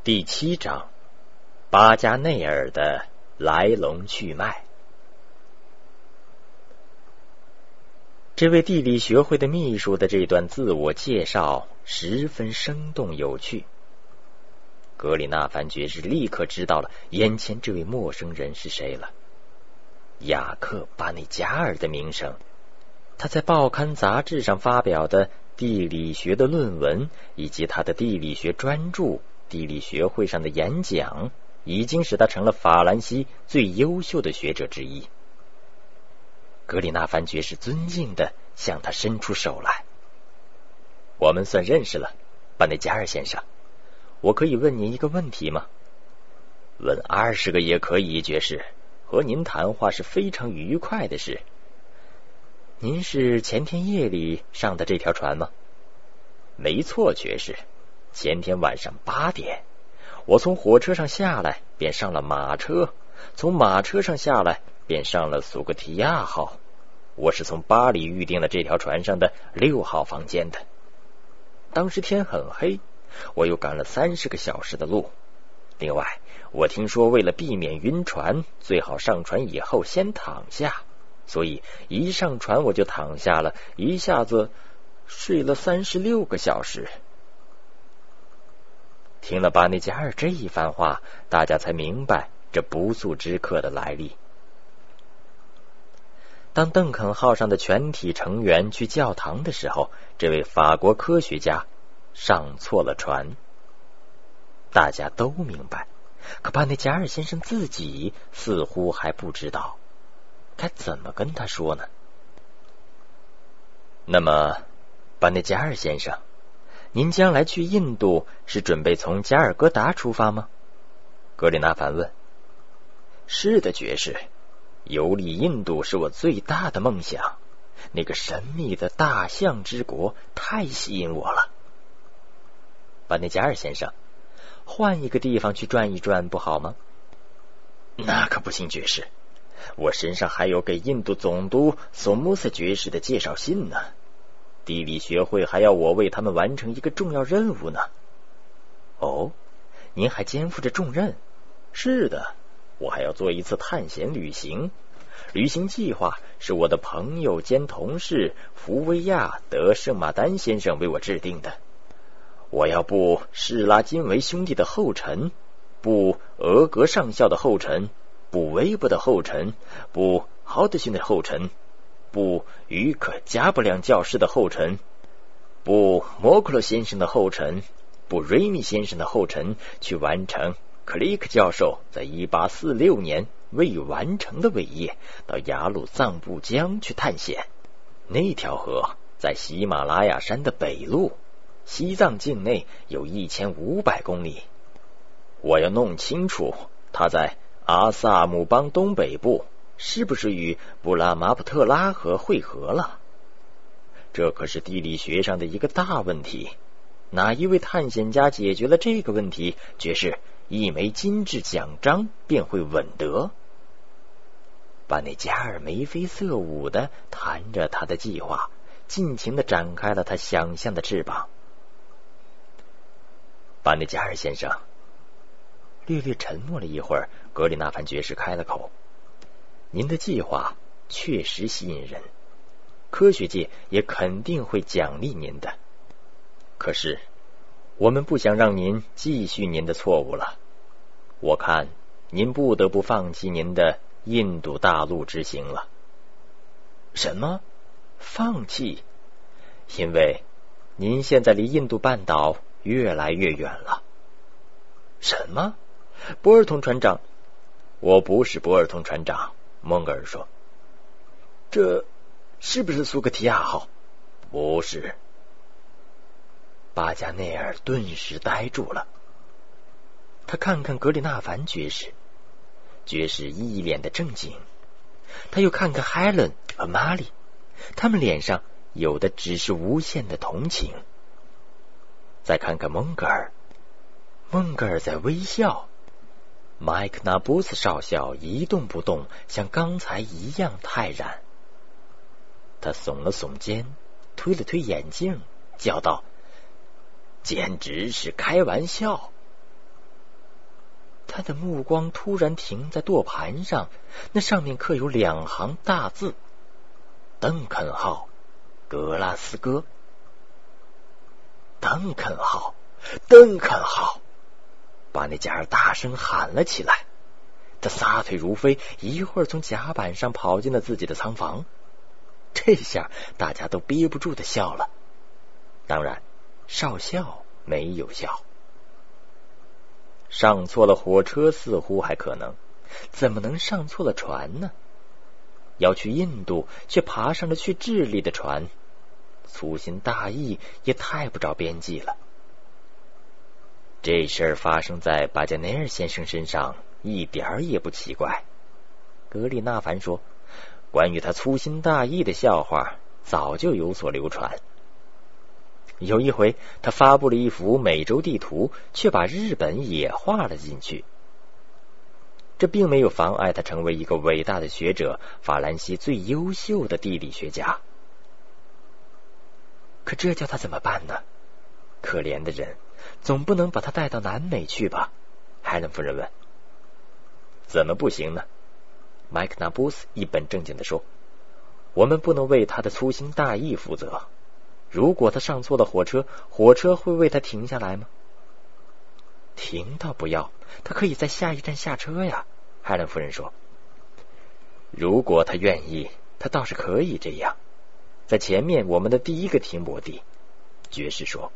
第7章，巴加内尔的来龙去脉。这位地理学会的秘书的这段自我介绍十分生动有趣。格里纳凡爵士立刻知道了眼前这位陌生人是谁了。雅克·巴内加尔的名声，他在报刊杂志上发表的地理学的论文，以及他的地理学专著地理学会上的演讲，已经使他成了法兰西最优秀的学者之一。格里纳凡爵士尊敬地向他伸出手来。我们算认识了，巴内加尔先生，我可以问您一个问题吗？问20个也可以，爵士，和您谈话是非常愉快的事。您是前天夜里上的这条船吗？没错，爵士，前天晚上8点，我从火车上下来，便上了马车，从马车上下来，便上了苏格提亚号。我是从巴黎预订了这条船上的6号房间的。当时天很黑，我又赶了30个小时的路。另外，我听说为了避免晕船，最好上船以后先躺下，所以一上船我就躺下了，一下子睡了36个小时。听了巴内加尔这一番话，大家才明白这不速之客的来历。当邓肯号上的全体成员去教堂的时候，这位法国科学家上错了船。大家都明白，可巴内加尔先生自己似乎还不知道该怎么跟他说呢。那么，巴内加尔先生，您将来去印度是准备从加尔各答出发吗？格里纳凡问。是的，爵士，游历印度是我最大的梦想，那个神秘的大象之国太吸引我了。巴内加尔先生，换一个地方去转一转不好吗？那可不行，爵士，我身上还有给印度总督索穆斯爵士的介绍信呢。地理学会还要我为他们完成一个重要任务呢。哦，您还肩负着重任？是的，我还要做一次探险旅行。旅行计划是我的朋友兼同事福维亚·德圣马丹先生为我制定的。我要步士拉金维兄弟的后尘，步俄格上校的后尘，步威伯的后尘，步豪德逊的后尘，步于可加布良教士的后尘，步摩克洛先生的后尘，步瑞米先生的后尘，去完成克利克教授在1846年未完成的伟业，到雅鲁藏布江去探险。那条河在喜马拉雅山的北路，西藏境内有1500公里。我要弄清楚它在阿萨姆邦东北部是不是与布拉马普特拉河汇合了。这可是地理学上的一个大问题。哪一位探险家解决了这个问题，爵士，一枚金质奖章便会稳得。巴内加尔眉飞色舞地谈着他的计划，尽情地展开了他想象的翅膀。巴内加尔先生，略略沉默了一会儿，格里纳凡爵士开了口。您的计划确实吸引人，科学界也肯定会奖励您的。可是，我们不想让您继续您的错误了。我看您不得不放弃您的印度大陆之行了。什么？放弃？因为您现在离印度半岛越来越远了。什么？博尔通船长？我不是博尔通船长，蒙格尔说。这是不是苏格提亚号？不是。巴加内尔顿时呆住了。他看看格里纳凡爵士，爵士一脸的正经。他又看看海伦和玛丽，他们脸上有的只是无限的同情。再看看蒙格尔，蒙格尔在微笑。麦克纳布斯少校一动不动，像刚才一样泰然。他耸了耸肩，推了推眼镜，叫道：简直是开玩笑。 他的目光突然停在舵盘上，那上面刻有2行大字：邓肯号，格拉斯哥。邓肯号，邓肯号！巴内加尔大声喊了起来。他撒腿如飞，一会儿从甲板上跑进了自己的舱房。这下大家都憋不住的笑了。当然，少校没有笑。上错了火车似乎还可能，怎么能上错了船呢？要去印度，却爬上了去智利的船，粗心大意也太不着边际了。这事儿发生在巴加内尔先生身上一点儿也不奇怪。格里纳凡说，关于他粗心大意的笑话早就有所流传。有一回，他发布了一幅美洲地图，却把日本也画了进去。这并没有妨碍他成为一个伟大的学者，法兰西最优秀的地理学家。可这叫他怎么办呢？可怜的人，总不能把他带到南美去吧？海伦夫人问。怎么不行呢？麦克纳布斯一本正经地说，我们不能为他的粗心大意负责。如果他上错了火车，火车会为他停下来吗？停倒不要，他可以在下一站下车呀，海伦夫人说。如果他愿意，他倒是可以这样。在前面我们的第一个停泊地，爵士说。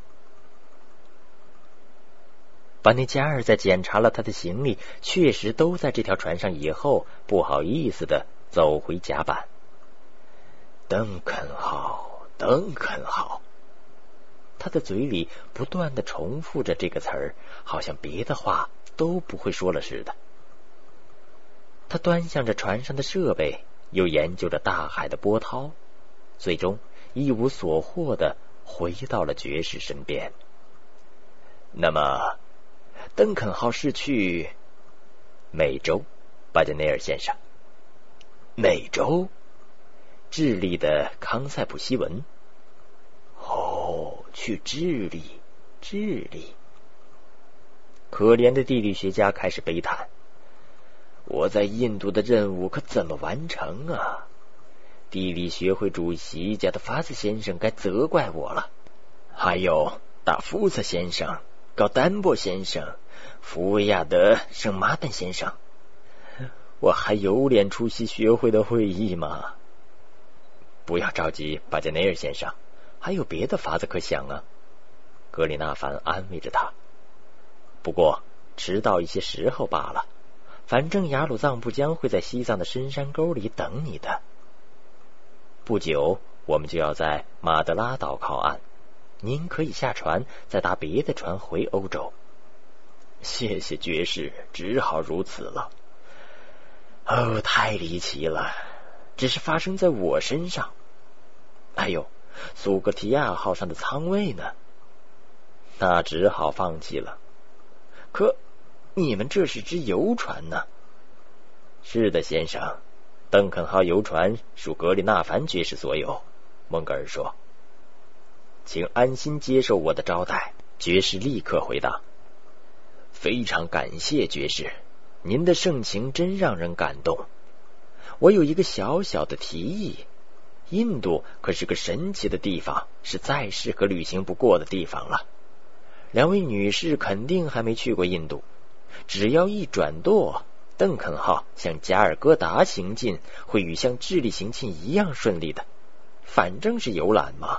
巴内加尔在检查了他的行李确实都在这条船上以后，不好意思的走回甲板。邓肯号，邓肯号，他的嘴里不断的重复着这个词儿，好像别的话都不会说了似的。他端详着船上的设备，又研究着大海的波涛，最终一无所获的回到了爵士身边。那么邓肯号是去美洲，巴加内尔先生。美洲？智利的康塞普西文。哦，去智利，智利。可怜的地理学家开始悲叹，我在印度的任务可怎么完成啊？地理学会主席加德法斯先生该责怪我了，还有达夫斯先生、高丹波先生、福维亚德圣马丹先生，我还有脸出席学会的会议吗？不要着急，巴加内尔先生，还有别的法子可想啊。格里纳凡安慰着他。不过迟到一些时候罢了，反正雅鲁藏布江会在西藏的深山沟里等你的。不久我们就要在马德拉岛靠岸，您可以下船，再搭别的船回欧洲。谢谢爵士，只好如此了。哦，太离奇了，只是发生在我身上。还有苏格提亚号上的舱位呢？那只好放弃了。可你们这是只游船呢？是的，先生，邓肯号游船属格里纳凡爵士所有。蒙格尔说。请安心接受我的招待，爵士立刻回答。非常感谢爵士，您的盛情真让人感动。我有一个小小的提议，印度可是个神奇的地方，是再适合旅行不过的地方了。两位女士肯定还没去过印度，只要一转舵，邓肯号向加尔各答行进，会与向智利行进一样顺利的，反正是游览嘛。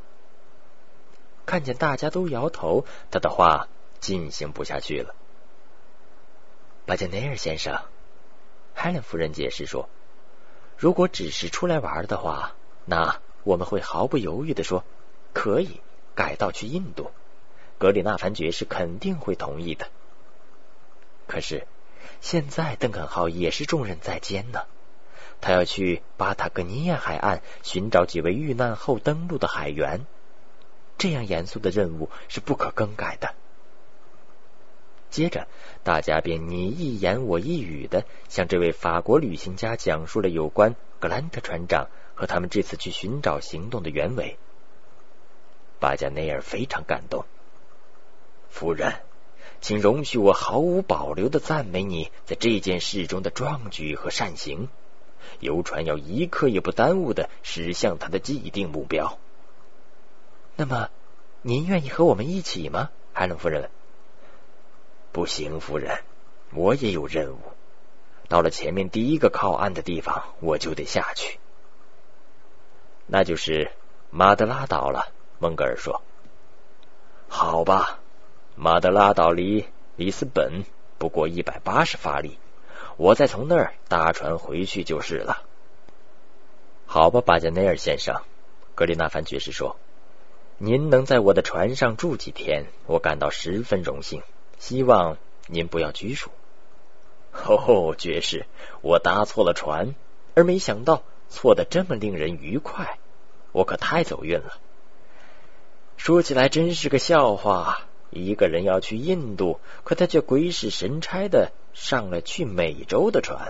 看见大家都摇头，他的话进行不下去了。巴加内尔先生，海伦夫人解释说，如果只是出来玩的话，那我们会毫不犹豫地说可以改道去印度，格里纳凡爵士肯定会同意的。可是现在邓肯号也是重任在肩呢，他要去巴塔哥尼亚海岸寻找几位遇难后登陆的海员，这样严肃的任务是不可更改的。接着大家便你一言我一语的向这位法国旅行家讲述了有关格兰特船长和他们这次去寻找行动的原委。巴加内尔非常感动。夫人， 请容许我毫无保留地赞美你在这件事中的壮举和善行。游船要一刻也不耽误地驶向它的既定目标。 那么，您愿意和我们一起吗？海伦夫人问。 不行，夫人，我也有任务。到了前面第一个靠岸的地方，我就得下去。那就是马德拉岛了，蒙格尔说。好吧，马德拉岛离里斯本不过180法里，我再从那儿搭船回去就是了。好吧，巴加内尔先生，格里纳凡爵士说，您能在我的船上住几天，我感到十分荣幸，希望您不要拘束。哦，爵士，我搭错了船，而没想到错得这么令人愉快，我可太走运了。说起来真是个笑话，一个人要去印度，可他却鬼使神差的上了去美洲的船。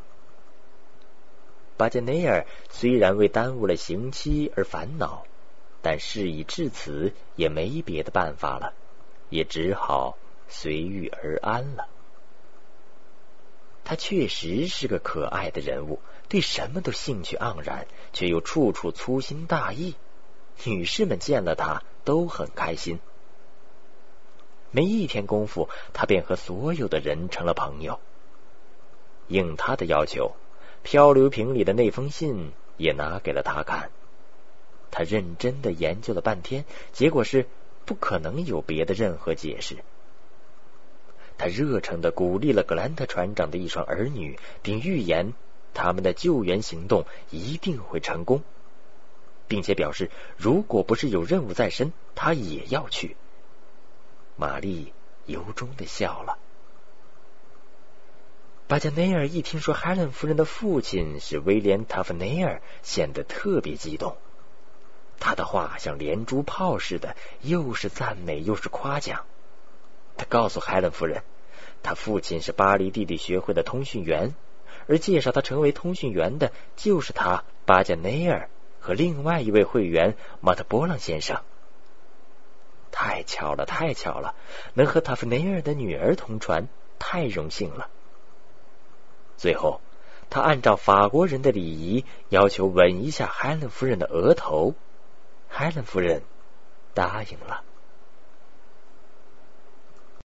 巴加内尔虽然为耽误了刑期而烦恼，但事已至此，也没别的办法了，也只好随遇而安了。他确实是个可爱的人物，对什么都兴趣盎然，却又处处粗心大意。女士们见了他都很开心。没一天功夫，他便和所有的人成了朋友。应他的要求，漂流瓶里的那封信也拿给了他看。他认真的研究了半天，结果是不可能有别的任何解释。他热诚地鼓励了格兰特船长的一双儿女，并预言他们的救援行动一定会成功，并且表示如果不是有任务在身，他也要去。玛丽由衷地笑了。巴加内尔一听说海伦夫人的父亲是威廉·塔夫内尔，显得特别激动。他的话像连珠炮似的，又是赞美又是夸奖。他告诉海伦夫人，他父亲是巴黎地理学会的通讯员，而介绍他成为通讯员的就是他巴加内尔和另外一位会员马特波朗先生。太巧了，太巧了，能和塔夫内尔的女儿同船，太荣幸了。最后，他按照法国人的礼仪，要求吻一下海伦夫人的额头。海伦夫人答应了。